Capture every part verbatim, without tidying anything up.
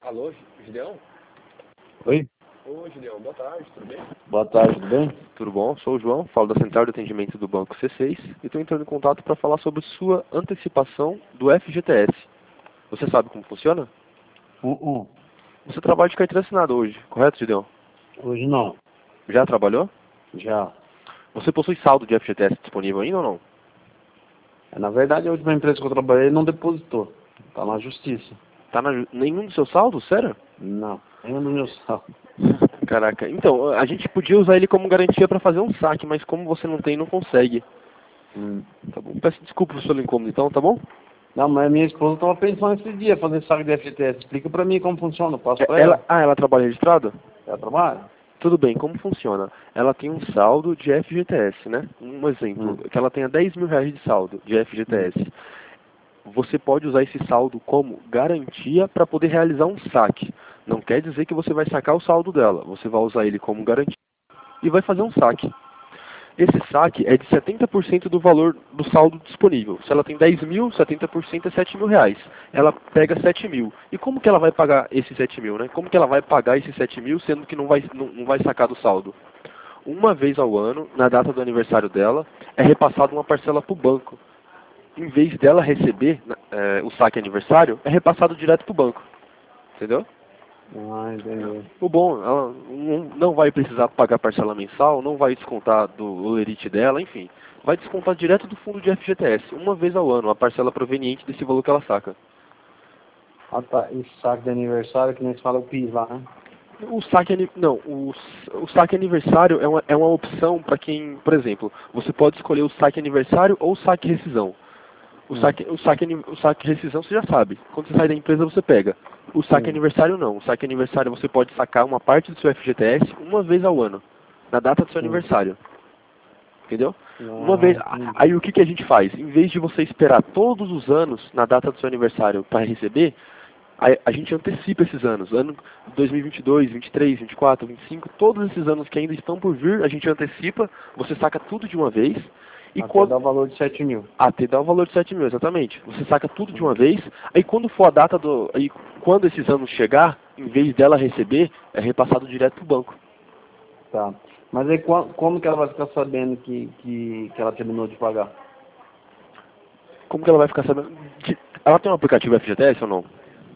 Alô, Gideão? Oi? Oi, Gideão, boa tarde, tudo bem? Boa tarde, tudo bem? Tudo bom? Sou o João, falo da Central de Atendimento do Banco C seis e estou entrando em contato para falar sobre sua antecipação do F G T S. Você sabe como funciona? Uh -uh. Você trabalha de carteira assinada hoje, correto, Gideão? Hoje não. Já trabalhou? Já. Você possui saldo de F G T S disponível ainda ou não? Na verdade, a última empresa que eu trabalhei não depositou. Tá na justiça. Tá na, ju- nenhum do seu saldo? Sério? Não. Nenhum do meu saldo. Caraca, então, a gente podia usar ele como garantia para fazer um saque, mas como você não tem, não consegue. Hum. Tá bom? Peço desculpas pelo incômodo então, tá bom? Não, mas minha esposa estava pensando esse dia fazer saque de F G T S. Explica pra mim como funciona. Eu passo pra Ela, ela. ah, ela trabalha registrada? Ela trabalha? Tudo bem, como funciona? Ela tem um saldo de F G T S, né? Um exemplo, Hum. que ela tenha dez mil reais de saldo de F G T S. Você pode usar esse saldo como garantia para poder realizar um saque. Não quer dizer que você vai sacar o saldo dela. Você vai usar ele como garantia e vai fazer um saque. Esse saque é de setenta por cento do valor do saldo disponível. Se ela tem dez mil, setenta por cento é sete mil reais. Ela pega sete mil. E como que ela vai pagar esses sete mil, né? Como que ela vai pagar esses sete mil, sendo que não vai, não, não vai sacar do saldo? Uma vez ao ano, na data do aniversário dela, é repassada uma parcela para o banco. Em vez dela receber é, o saque aniversário, é repassado direto para o banco. Entendeu? Ah, entendi. O bom, ela não- não vai precisar pagar parcela mensal, não vai descontar do olerite dela, enfim. Vai descontar direto do fundo de F G T S, uma vez ao ano, a parcela proveniente desse valor que ela saca. Ah, tá. Esse saque de aniversário que nem se fala o P I S lá, né? O saque, ani- não, o, s- o saque aniversário é uma, é uma opção para quem, por exemplo, você pode escolher o saque aniversário ou o saque rescisão. O Hum. saque, o saque, ani- o saque rescisão você já sabe. Quando você sai da empresa você pega. O saque Sim. aniversário não. O saque aniversário você pode sacar uma parte do seu F G T S uma vez ao ano, na data do seu Sim. aniversário. Entendeu? Uma Ah, vez, entendi. aí o que, que a gente faz? Em vez de você esperar todos os anos na data do seu aniversário para receber, a, a gente antecipa esses anos. Ano dois mil e vinte e dois, vinte e três, vinte e quatro, vinte e cinco, todos esses anos que ainda estão por vir, a gente antecipa, você saca tudo de uma vez. E Até quando, dá o valor de sete mil. até dá o valor de sete mil, exatamente. Você saca tudo de Hum. uma vez, aí quando for a data do. Aí quando esses anos chegar, em vez dela receber, é repassado direto pro banco. Tá. Mas aí como, como que ela vai ficar sabendo que, que, que ela terminou de pagar? Como que ela vai ficar sabendo? De- Ela tem um aplicativo F G T S ou não?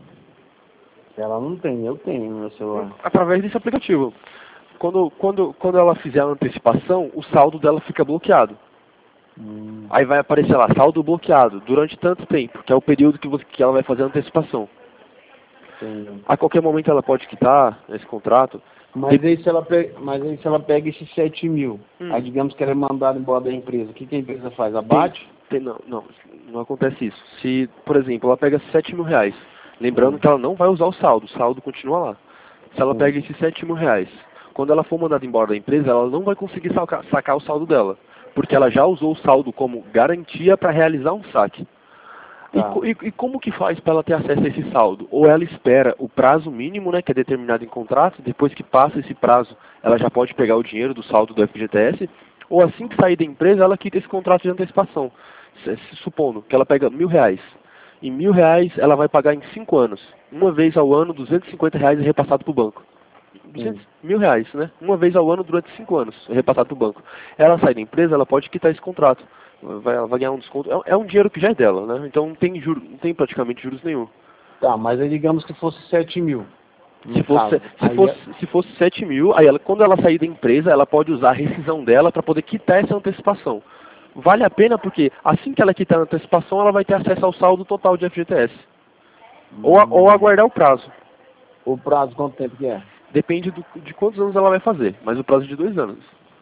Ela não tem, eu tenho no meu celular. Através desse aplicativo. Quando, quando, quando ela fizer a antecipação, o saldo dela fica bloqueado. Hum, Aí vai aparecer lá, saldo bloqueado, durante tanto tempo, que é o período que, você, que ela vai fazer a antecipação. entendi. A qualquer momento ela pode quitar esse contrato. Mas De- aí se ela pega, mas aí se ela pega esses sete mil, Hum. aí digamos que ela é mandada embora da empresa, o que, que a empresa faz? Tem, Abate? tem- não, não, não acontece isso. Se, por exemplo, ela pega sete mil reais, lembrando Hum, que ela não vai usar o saldo, o saldo continua lá. Se ela sim. pega esses sete mil reais, quando ela for mandada embora da empresa, ela não vai conseguir sacar, sacar o saldo dela, porque ela já usou o saldo como garantia para realizar um saque. E, Tá. co- e- e como que faz para ela ter acesso a esse saldo? Ou ela espera o prazo mínimo, né, que é determinado em contrato, depois que passa esse prazo, ela já pode pegar o dinheiro do saldo do F G T S, ou assim que sair da empresa, ela quita esse contrato de antecipação. Se- se- Supondo que ela pega mil reais. Em mil reais, ela vai pagar em cinco anos. Uma vez ao ano, duzentos e cinquenta reais é repassado para o banco. Sim. duzentos, mil reais, né? Uma vez ao ano durante cinco anos, é repassado para o banco. Ela sai da empresa, ela pode quitar esse contrato. Vai, ela vai ganhar um desconto. É, é um dinheiro que já é dela, né? Então não tem, juro, não tem praticamente juros nenhum. Tá, mas aí digamos que fosse sete mil. No Se fosse, caso. se, Aí fosse, é- se fosse sete mil, aí ela, quando ela sair da empresa, ela pode usar a rescisão dela para poder quitar essa antecipação. Vale a pena porque assim que ela quitar a antecipação, ela vai ter acesso ao saldo total de F G T S. Ou, a- ou hum, aguardar o prazo. o prazo quanto tempo que é? Depende do- de quantos anos ela vai fazer, mas o prazo é de dois anos.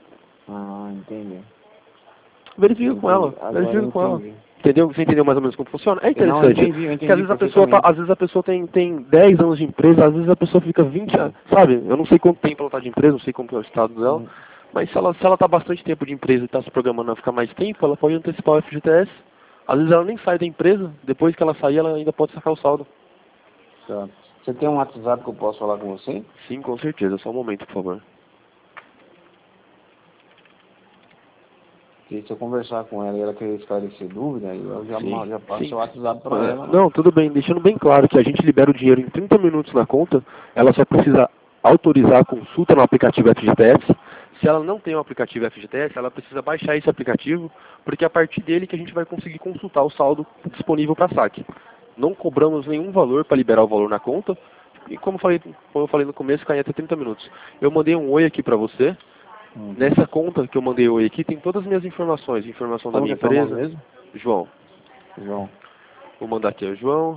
Ah, entendi. Verifica com ela, Entendi. Agora eu verifica com ela. entendi. Entendeu? Você entendeu mais ou menos como funciona? É Eu não eu interessante. entendi, eu Porque às entendi vezes a pessoa tá, perfeitamente. às vezes a pessoa tem, tem dez anos de empresa, às vezes a pessoa fica vinte anos, sabe? Eu não sei quanto tempo ela está de empresa, não sei como que é o estado dela, Hum, mas se ela, se ela tá bastante tempo de empresa e está se programando a ficar mais tempo, ela pode antecipar o F G T S. Às vezes ela nem sai da empresa, depois que ela sair, ela ainda pode sacar o saldo. certo. Você tem um WhatsApp que eu posso falar com você? Sim, com certeza. Só um momento, por favor. Porque se eu conversar com ela e ela querer esclarecer dúvida, aí eu já, Sim, já passo sim. o WhatsApp para ela. Não, tudo bem. Deixando bem claro que a gente libera o dinheiro em trinta minutos na conta, ela só precisa autorizar a consulta no aplicativo F G T S. Se ela não tem o aplicativo F G T S, ela precisa baixar esse aplicativo, porque é a partir dele que a gente vai conseguir consultar o saldo disponível para saque. Não cobramos nenhum valor para liberar o valor na conta, e como eu falei, como eu falei no começo, cai até trinta minutos. Eu mandei um oi aqui para você. Uhum. Nessa conta que eu mandei oi aqui, tem todas as minhas informações, informação da Como minha que é seu nome empresa. mesmo? João. João. Vou mandar aqui, ó, João,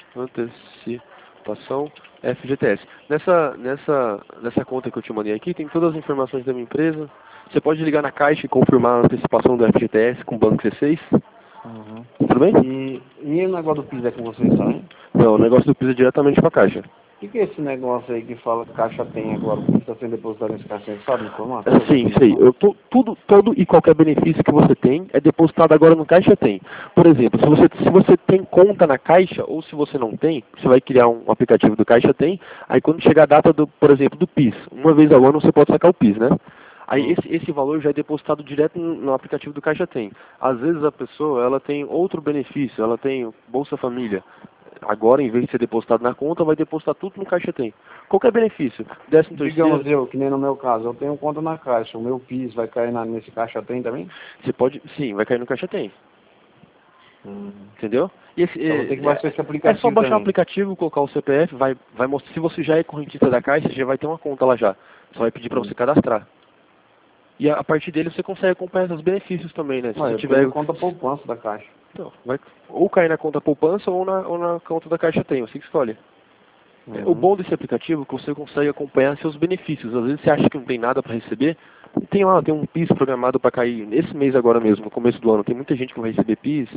antecipação, F G T S. Nessa, nessa, nessa conta que eu te mandei aqui, tem todas as informações da minha empresa. Você pode ligar na Caixa e confirmar a antecipação do F G T S com o Banco C seis. Uhum. Tudo bem? E, e o negócio do piso é com vocês também? Não, o negócio do piso é diretamente para a Caixa. O que, que é esse negócio aí que fala que caixa tem agora? O que está sendo depositado nesse caixa? Você sabe informar? É, sim, sei. Eu tô, tudo, todo e qualquer benefício que você tem é depositado agora no Caixa Tem. Por exemplo, se você, se você tem conta na Caixa ou se você não tem, você vai criar um aplicativo do Caixa Tem, aí quando chegar a data, do, por exemplo, do PIS, uma vez ao ano você pode sacar o PIS, né? Aí Hum. esse, esse valor já é depositado direto no, no aplicativo do Caixa Tem. Às vezes a pessoa ela tem outro benefício, ela tem Bolsa Família. Agora, em vez de ser depositado na conta, vai depositar tudo no Caixa Tem. Qualquer benefício, décimo Digamos terceiro, eu, que nem no meu caso, eu tenho conta na caixa, o meu PIS vai cair na, nesse caixa tem também? você pode, sim, vai cair no Caixa Tem. Hum. Entendeu? E esse, Então vou ter que é, baixar esse é aplicativo só baixar o também. aplicativo, colocar o C P F, vai, vai mostrar. Se você já é correntista da Caixa, você já vai ter uma conta lá já. Só vai pedir para Hum. você cadastrar. E a, a partir dele você consegue acompanhar os benefícios também, né? Se Mas você eu tiver. tenho conta poupança da caixa. Não, vai ou cair na conta poupança ou na, ou na conta da Caixa Tem, você que escolhe. É, o Uhum. bom desse aplicativo é que você consegue acompanhar seus benefícios. Às vezes você acha que não tem nada para receber, e tem lá, tem um PIS programado para cair nesse mês agora mesmo, no começo do ano. Tem muita gente que vai receber PIS.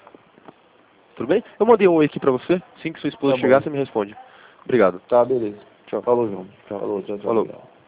Tudo bem? Eu mandei um oi aqui pra você. Assim que sua esposa Tá chegar, bom. você me responde. Obrigado. Tá, beleza. Tchau. Falou, João. Tchau. Falou, tchau, tchau. Falou. Obrigado.